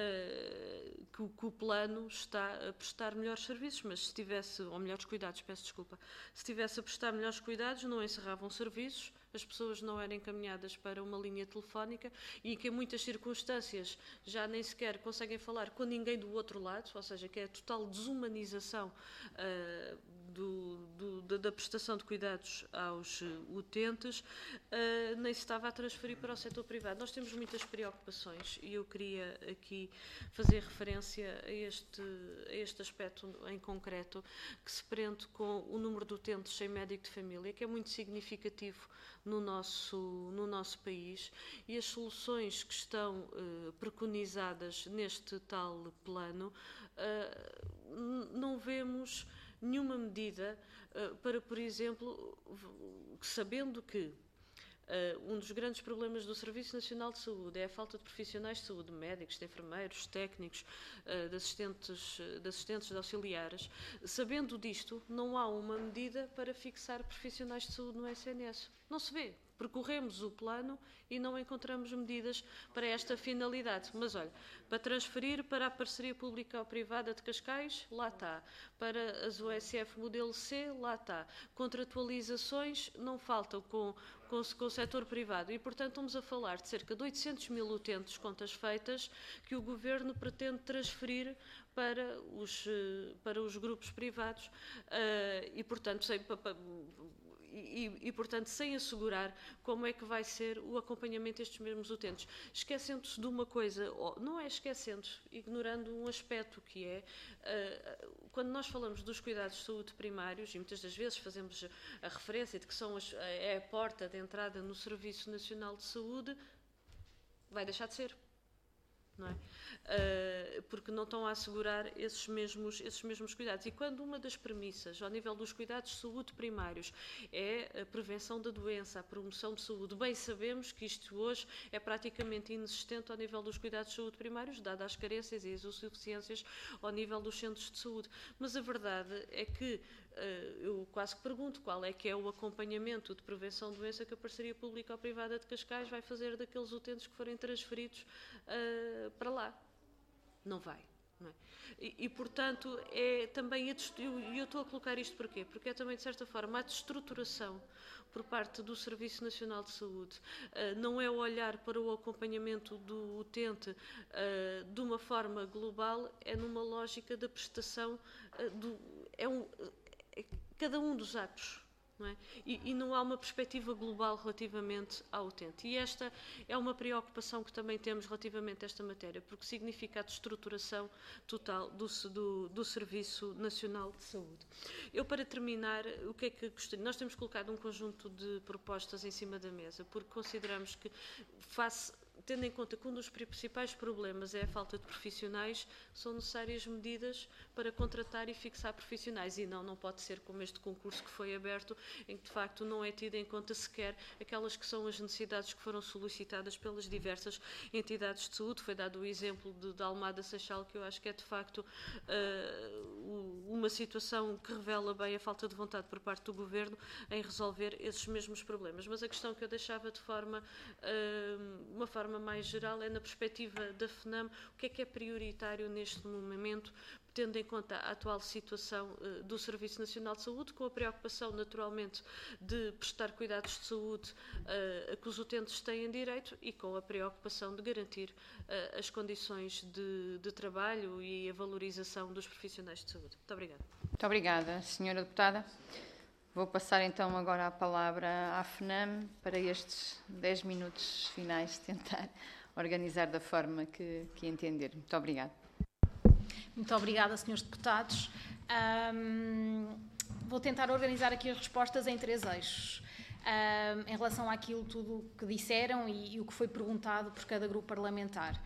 que, o, que o plano está a prestar melhores serviços, mas se tivesse, ou melhores cuidados, peço desculpa, se tivesse a prestar melhores cuidados, não encerravam serviços, as pessoas não eram encaminhadas para uma linha telefónica e que em muitas circunstâncias já nem sequer conseguem falar com ninguém do outro lado, ou seja, que é a total desumanização uh, do, do, da prestação de cuidados aos utentes, uh, nem se estava a transferir para o setor privado. Nós temos muitas preocupações e eu queria aqui fazer referência a este, a este aspecto em concreto, que se prende com o número de utentes sem médico de família, que é muito significativo no nosso, no nosso país, e as soluções que estão uh, preconizadas neste tal plano, uh, não vemos nenhuma medida uh, para, por exemplo, sabendo que Uh, um dos grandes problemas do Serviço Nacional de Saúde é a falta de profissionais de saúde, médicos, de enfermeiros, técnicos, uh, de, assistentes, de assistentes de auxiliares. Sabendo disto, não há uma medida para fixar profissionais de saúde no S N S. Não se vê. Percorremos o plano e não encontramos medidas para esta finalidade. Mas, olha, para transferir para a parceria pública-privada de Cascais, lá está. Para as O S F modelo C, lá está. Contratualizações não faltam com, com, com o setor privado. E, portanto, estamos a falar de cerca de oitocentos mil utentes, contas feitas, que o Governo pretende transferir para os, para os grupos privados uh, e, portanto, sem... E, e, portanto, sem assegurar como é que vai ser o acompanhamento destes mesmos utentes. Esquecendo-se de uma coisa, não é esquecendo, ignorando um aspecto que é, uh, quando nós falamos dos cuidados de saúde primários, e muitas das vezes fazemos a referência de que são as, é a porta de entrada no Serviço Nacional de Saúde, vai deixar de ser. não é? Uh, porque não estão a assegurar esses mesmos, esses mesmos cuidados. E quando uma das premissas, ao nível dos cuidados de saúde primários, é a prevenção da doença, a promoção de saúde, bem sabemos que isto hoje é praticamente inexistente ao nível dos cuidados de saúde primários, dadas as carências e as insuficiências ao nível dos centros de saúde. Mas a verdade é que uh, eu quase que pergunto qual é que é o acompanhamento de prevenção de doença que a parceria pública ou privada de Cascais vai fazer daqueles utentes que forem transferidos uh, para lá. Não vai. Não é? e, e, portanto, é também a e eu estou a colocar isto porquê? Porque é também, de certa forma, a destruturação por parte do Serviço Nacional de Saúde. Uh, não é olhar para o acompanhamento do utente uh, de uma forma global, é numa lógica da prestação, uh, do, é, um, é cada um dos atos. Não é? E, e não há uma perspectiva global relativamente ao utente. E esta é uma preocupação que também temos relativamente a esta matéria, porque significa a destruturação total do, do, do Serviço Nacional de Saúde. Eu, para terminar, o que é que gostaria? Nós temos colocado um conjunto de propostas em cima da mesa, porque consideramos que, face, tendo em conta que um dos principais problemas é a falta de profissionais, são necessárias medidas para contratar e fixar profissionais. E não, não pode ser como este concurso que foi aberto, em que de facto não é tido em conta sequer aquelas que são as necessidades que foram solicitadas pelas diversas entidades de saúde. Foi dado o exemplo de, de Almada Seixal, que eu acho que é de facto uh, uma situação que revela bem a falta de vontade por parte do Governo em resolver esses mesmos problemas. Mas a questão que eu deixava de forma, uh, uma forma mais geral é na perspectiva da FNAM, o que é que é prioritário neste momento, tendo em conta a atual situação uh, do Serviço Nacional de Saúde, com a preocupação naturalmente de prestar cuidados de saúde uh, a que os utentes têm direito e com a preocupação de garantir uh, as condições de, de trabalho e a valorização dos profissionais de saúde. Muito obrigada. Muito obrigada, senhora deputada. Vou passar então agora a palavra à FNAM para estes dez minutos finais, tentar organizar da forma que, que entender. Muito obrigada. Muito obrigada, senhores deputados. Um, vou tentar organizar aqui as respostas em três eixos. Um, em relação àquilo tudo que disseram e, e o que foi perguntado por cada grupo parlamentar.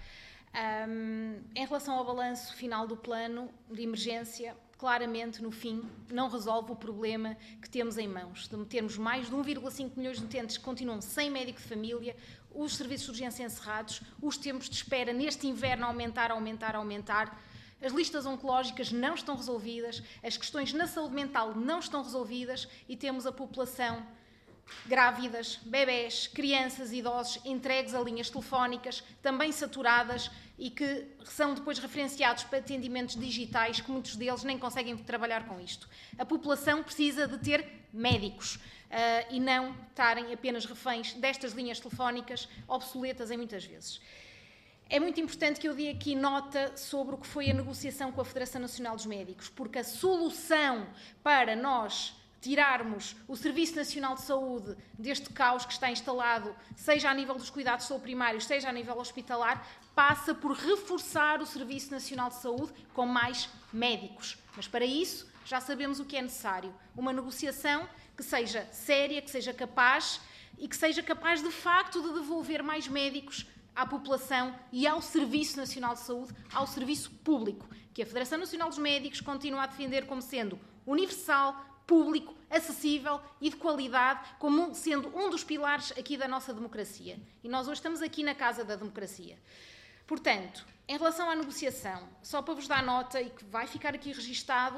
Um, em relação ao balanço final do plano de emergência, claramente, no fim, não resolve o problema que temos em mãos, de termos mais de um vírgula cinco milhões de utentes que continuam sem médico de família, os serviços de urgência encerrados, os tempos de espera neste inverno a aumentar, a aumentar, a aumentar, as listas oncológicas não estão resolvidas, as questões na saúde mental não estão resolvidas e temos a população grávidas, bebés, crianças e idosos entregues a linhas telefónicas, também saturadas e que são depois referenciados para atendimentos digitais, que muitos deles nem conseguem trabalhar com isto. A população precisa de ter médicos uh, e não estarem apenas reféns destas linhas telefónicas obsoletas em muitas vezes. É muito importante que eu dê aqui nota sobre o que foi a negociação com a Federação Nacional dos Médicos, porque a solução para nós tirarmos o Serviço Nacional de Saúde deste caos que está instalado, seja a nível dos cuidados de saúde primários, seja a nível hospitalar, passa por reforçar o Serviço Nacional de Saúde com mais médicos. Mas para isso já sabemos o que é necessário. Uma negociação que seja séria, que seja capaz e que seja capaz de facto de devolver mais médicos à população e ao Serviço Nacional de Saúde, ao serviço público, que a Federação Nacional dos Médicos continua a defender como sendo universal, público, acessível e de qualidade, como sendo um dos pilares aqui da nossa democracia. E nós hoje estamos aqui na Casa da Democracia. Portanto, em relação à negociação, só para vos dar nota e que vai ficar aqui registado,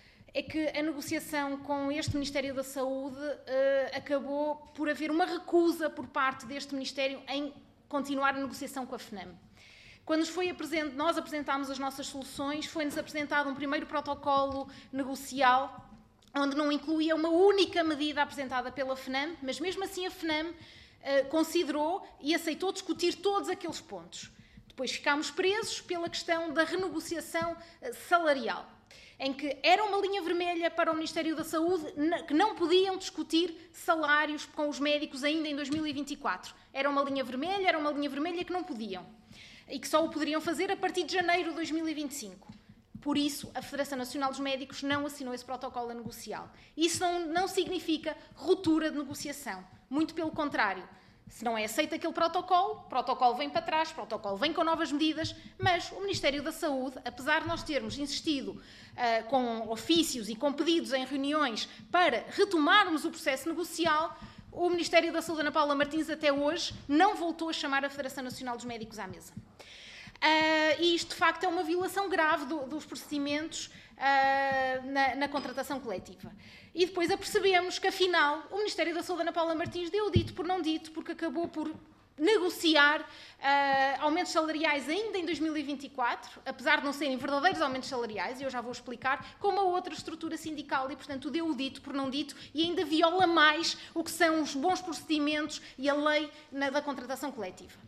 é que a negociação com este Ministério da Saúde uh, acabou por haver uma recusa por parte deste Ministério em continuar a negociação com a FNAM. Quando nos foi apresent... nós apresentámos as nossas soluções, foi-nos apresentado um primeiro protocolo negocial onde não incluía uma única medida apresentada pela FNAM, mas mesmo assim a FNAM uh, considerou e aceitou discutir todos aqueles pontos. Depois ficámos presos pela questão da renegociação uh, salarial, em que era uma linha vermelha para o Ministério da Saúde que não podiam discutir salários com os médicos ainda em dois mil e vinte e quatro. Era uma linha vermelha, era uma linha vermelha que não podiam. E que só o poderiam fazer a partir de janeiro de dois mil e vinte e cinco. Por isso, a Federação Nacional dos Médicos não assinou esse protocolo negocial. Isso não, não significa ruptura de negociação. Muito pelo contrário. Se não é aceito aquele protocolo, o protocolo vem para trás, o protocolo vem com novas medidas, mas o Ministério da Saúde, apesar de nós termos insistido uh, com ofícios e com pedidos em reuniões para retomarmos o processo negocial, o Ministério da Saúde, Ana Paula Martins, até hoje, não voltou a chamar a Federação Nacional dos Médicos à mesa. Uh, e isto, de facto, é uma violação grave do, dos procedimentos uh, na, na contratação coletiva. E depois apercebemos que, afinal, o Ministério da Saúde, Ana Paula Martins, deu dito por não dito, porque acabou por negociar uh, aumentos salariais ainda em dois mil e vinte e quatro, apesar de não serem verdadeiros aumentos salariais, e eu já vou explicar, com uma outra estrutura sindical, e, portanto, deu o dito por não dito, e ainda viola mais o que são os bons procedimentos e a lei na, da contratação coletiva.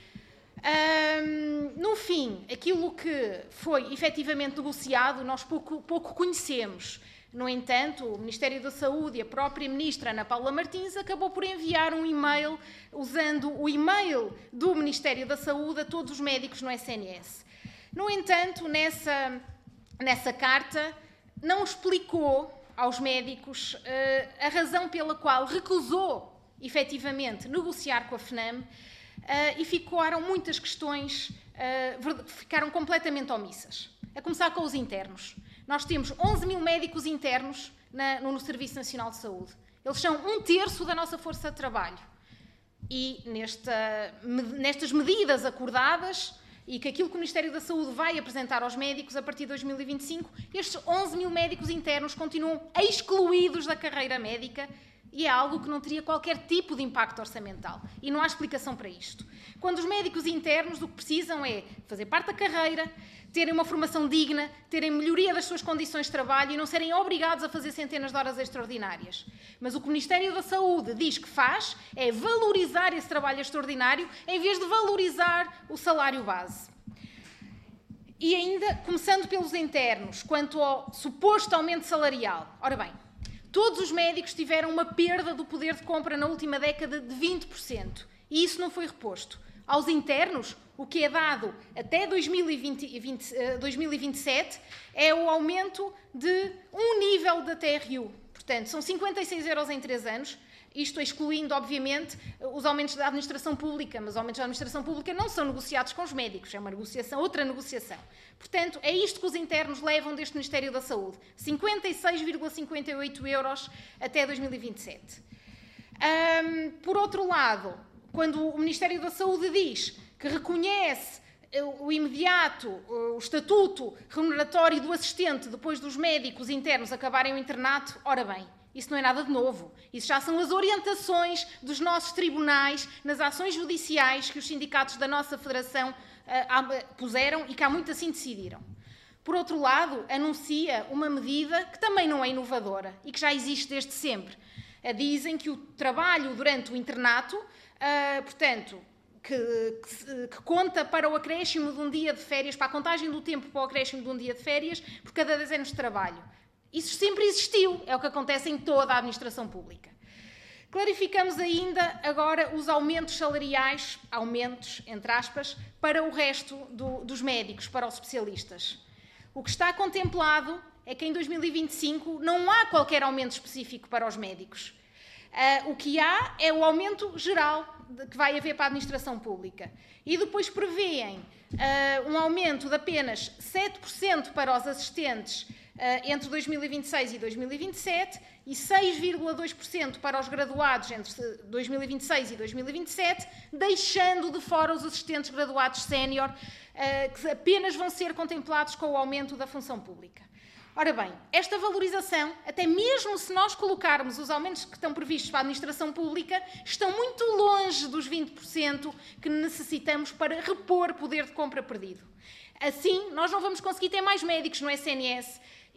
Um, no fim, aquilo que foi efetivamente negociado, nós pouco, pouco conhecemos. No entanto, o Ministério da Saúde e a própria Ministra Ana Paula Martins acabou por enviar um e-mail, usando o e-mail do Ministério da Saúde a todos os médicos no S N S. No entanto, nessa, nessa carta, não explicou aos médicos uh, a razão pela qual recusou, efetivamente, negociar com a FNAM. Uh, e ficaram muitas questões, uh, ficaram completamente omissas. A começar com os internos. Nós temos onze mil médicos internos na, no, no Serviço Nacional de Saúde. Eles são um terço da nossa força de trabalho. E nesta, nestas medidas acordadas, e que aquilo que o Ministério da Saúde vai apresentar aos médicos a partir de dois mil e vinte e cinco, estes onze mil médicos internos continuam excluídos da carreira médica. E é algo que não teria qualquer tipo de impacto orçamental. E não há explicação para isto. Quando os médicos internos o que precisam é fazer parte da carreira, terem uma formação digna, terem melhoria das suas condições de trabalho e não serem obrigados a fazer centenas de horas extraordinárias. Mas o que o Ministério da Saúde diz que faz é valorizar esse trabalho extraordinário em vez de valorizar o salário base. E ainda, começando pelos internos, quanto ao suposto aumento salarial. Ora bem, todos os médicos tiveram uma perda do poder de compra na última década de vinte por cento. E isso não foi reposto. Aos internos, o que é dado até dois mil e vinte, dois mil e vinte e sete é o aumento de um nível da T R U. Portanto, são cinquenta e seis euros em três anos, isto excluindo, obviamente, os aumentos da administração pública, mas os aumentos da administração pública não são negociados com os médicos, é uma negociação, outra negociação. Portanto, é isto que os internos levam deste Ministério da Saúde, cinquenta e seis vírgula cinquenta e oito euros até dois mil e vinte e sete. Um, por outro lado, quando o Ministério da Saúde diz que reconhece o imediato, o estatuto remuneratório do assistente depois dos médicos internos acabarem o internato, ora bem, isso não é nada de novo. Isso já são as orientações dos nossos tribunais nas ações judiciais que os sindicatos da nossa federação uh, puseram e que há muito assim decidiram. Por outro lado, anuncia uma medida que também não é inovadora e que já existe desde sempre. Uh, dizem que o trabalho durante o internato, uh, portanto, que, que, que conta para o acréscimo de um dia de férias, para a contagem do tempo para o acréscimo de um dia de férias, por cada dez anos de trabalho. Isso sempre existiu, é o que acontece em toda a administração pública. Clarificamos ainda agora os aumentos salariais, aumentos, entre aspas, para o resto do, dos médicos, para os especialistas. O que está contemplado é que em dois mil e vinte e cinco não há qualquer aumento específico para os médicos. Uh, o que há é o aumento geral de, que vai haver para a administração pública. E depois prevêem uh, um aumento de apenas sete por cento para os assistentes Uh, entre dois mil e vinte e seis e dois mil e vinte e sete e seis vírgula dois por cento para os graduados entre dois mil e vinte e seis e dois mil e vinte e sete, deixando de fora os assistentes graduados sénior, uh, que apenas vão ser contemplados com o aumento da função pública. Ora bem, esta valorização, até mesmo se nós colocarmos os aumentos que estão previstos para a administração pública, estão muito longe dos vinte por cento que necessitamos para repor poder de compra perdido. Assim, nós não vamos conseguir ter mais médicos no S N S,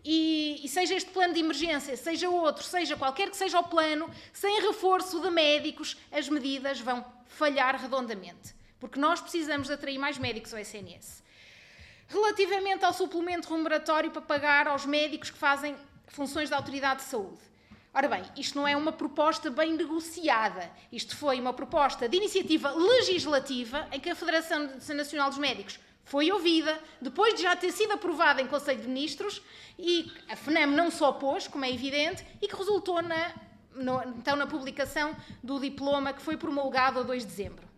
E, e seja este plano de emergência, seja outro, seja qualquer que seja o plano, sem reforço de médicos, as medidas vão falhar redondamente. Porque nós precisamos de atrair mais médicos ao S N S. Relativamente ao suplemento remuneratório para pagar aos médicos que fazem funções da Autoridade de Saúde. Ora bem, isto não é uma proposta bem negociada. Isto foi uma proposta de iniciativa legislativa em que a Federação Nacional dos Médicos foi ouvida, depois de já ter sido aprovada em Conselho de Ministros, e a FNAM não se opôs, como é evidente, e que resultou na no, então na publicação do diploma que foi promulgado a dois de dezembro.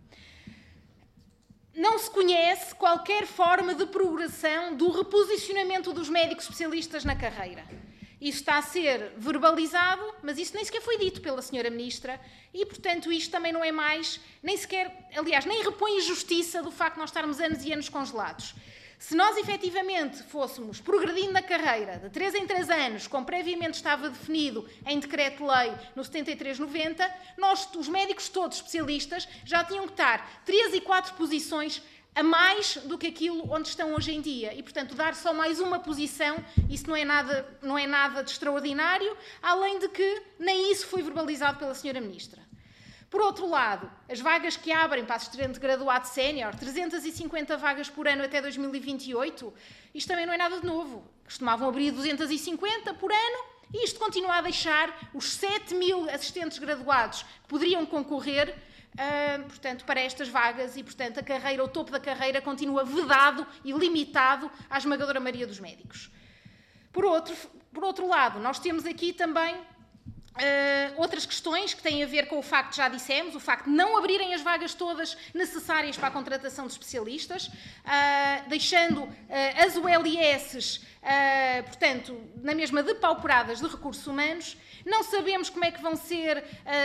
Não se conhece qualquer forma de progressão do reposicionamento dos médicos especialistas na carreira. Isso está a ser verbalizado, mas isso nem sequer foi dito pela senhora Ministra e, portanto, isto também não é mais, nem sequer, aliás, nem repõe justiça do facto de nós estarmos anos e anos congelados. Se nós efetivamente fôssemos progredindo na carreira de três em três anos, como previamente estava definido em decreto-lei no setenta e três noventa, nós, os médicos todos especialistas, já tinham que estar três e quatro posições a mais do que aquilo onde estão hoje em dia. E, portanto, dar só mais uma posição, isso não é nada, não é nada de extraordinário, além de que nem isso foi verbalizado pela senhora Ministra. Por outro lado, as vagas que abrem para assistente de graduado sénior, trezentas e cinquenta vagas por ano até dois mil e vinte e oito, isto também não é nada de novo. Costumavam abrir duzentas e cinquenta por ano e isto continua a deixar os sete mil assistentes graduados que poderiam concorrer, uh, portanto, para estas vagas e, portanto, a carreira, o topo da carreira continua vedado e limitado à esmagadora maioria dos médicos. Por outro, por outro lado, nós temos aqui também Uh, outras questões que têm a ver com o facto, já dissemos, o facto de não abrirem as vagas todas necessárias para a contratação de especialistas, uh, deixando uh, as U L I S, uh, portanto, na mesma depauperadas de recursos humanos. Não sabemos como é que vão ser uh,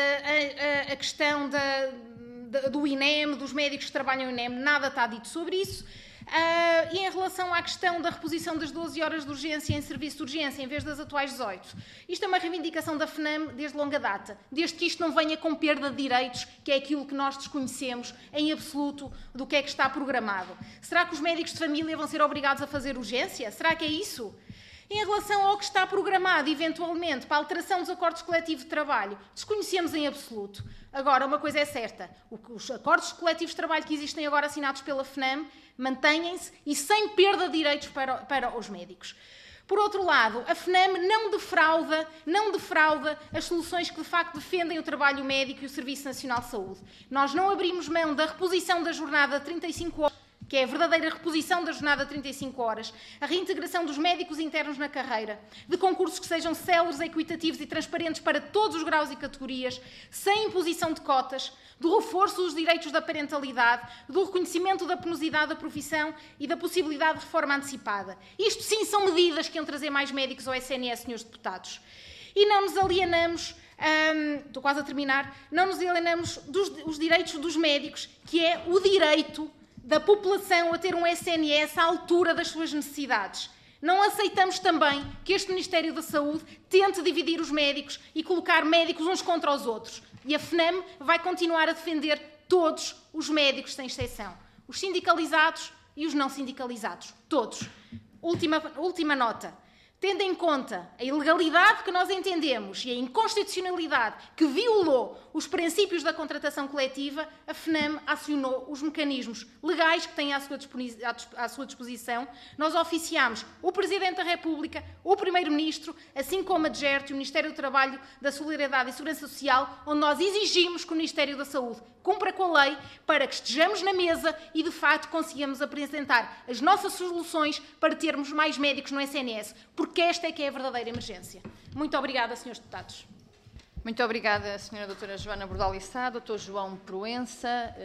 a, a, a questão da, da, do I N E M, dos médicos que trabalham no I N E M, nada está dito sobre isso. Uh, e em relação à questão da reposição das doze horas de urgência em serviço de urgência, em vez das atuais dezoito, isto é uma reivindicação da FNAM desde longa data, desde que isto não venha com perda de direitos, que é aquilo que nós desconhecemos em absoluto do que é que está programado. Será que os médicos de família vão ser obrigados a fazer urgência? Será que é isso? Em relação ao que está programado, eventualmente, para a alteração dos acordos coletivos de trabalho, desconhecemos em absoluto. Agora, uma coisa é certa, os acordos coletivos de trabalho que existem agora assinados pela FNAM mantêm-se e sem perda de direitos para, para os médicos. Por outro lado, a FNAM não defrauda, não defrauda as soluções que de facto defendem o trabalho médico e o Serviço Nacional de Saúde. Nós não abrimos mão da reposição da jornada de trinta e cinco horas, que é a verdadeira reposição da jornada de trinta e cinco horas, a reintegração dos médicos internos na carreira, de concursos que sejam céleres, equitativos e transparentes para todos os graus e categorias, sem imposição de cotas, do reforço dos direitos da parentalidade, do reconhecimento da penosidade da profissão e da possibilidade de reforma antecipada. Isto sim são medidas que iam trazer mais médicos ao S N S, senhores deputados. E não nos alienamos, hum, estou quase a terminar, não nos alienamos dos os direitos dos médicos, que é o direito da população a ter um S N S à altura das suas necessidades. Não aceitamos também que este Ministério da Saúde tente dividir os médicos e colocar médicos uns contra os outros. E a FNAM vai continuar a defender todos os médicos, sem exceção. Os sindicalizados e os não sindicalizados. Todos. Última, última nota. Tendo em conta a ilegalidade que nós entendemos e a inconstitucionalidade que violou os princípios da contratação coletiva, a FNAM acionou os mecanismos legais que tem à sua, à sua disposição. Nós oficiámos o Presidente da República, o Primeiro-Ministro, assim como a D G E R T e o Ministério do Trabalho, da Solidariedade e Segurança Social, onde nós exigimos que o Ministério da Saúde cumpra com a lei para que estejamos na mesa e, de facto, consigamos apresentar as nossas soluções para termos mais médicos no S N S, porque esta é que é a verdadeira emergência. Muito obrigada, senhores deputados. Muito obrigada, senhora doutora Joana Bordal Lissá, doutor João Proença.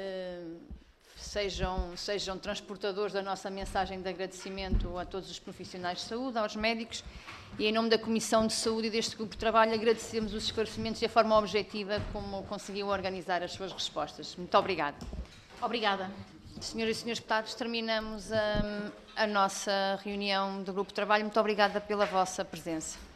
Sejam, sejam transportadores da nossa mensagem de agradecimento a todos os profissionais de saúde, aos médicos, e em nome da Comissão de Saúde e deste grupo de trabalho agradecemos os esclarecimentos e a forma objetiva como conseguiu organizar as suas respostas. Muito obrigada. Obrigada. Senhoras e senhores deputados, terminamos a, a nossa reunião do grupo de trabalho. Muito obrigada pela vossa presença.